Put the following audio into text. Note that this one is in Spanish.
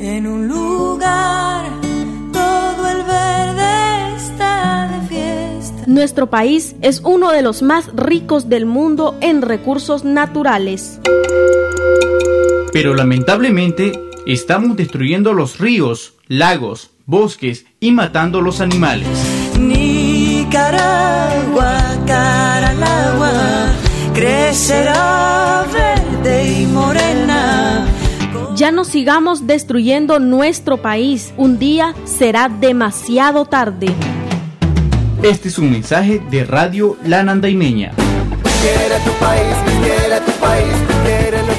En un lugar todo el verde está de fiesta. Nuestro país es uno de los más ricos del mundo en recursos naturales. Pero lamentablemente estamos destruyendo los ríos, lagos, bosques y matando los animales. Nicaragua, cara al agua, crecerá verde y morena. Ya no sigamos destruyendo nuestro país. Un día será demasiado tarde. Este es un mensaje de Radio La Nandaimeña. Quiere tu país, quiere tu país, quiere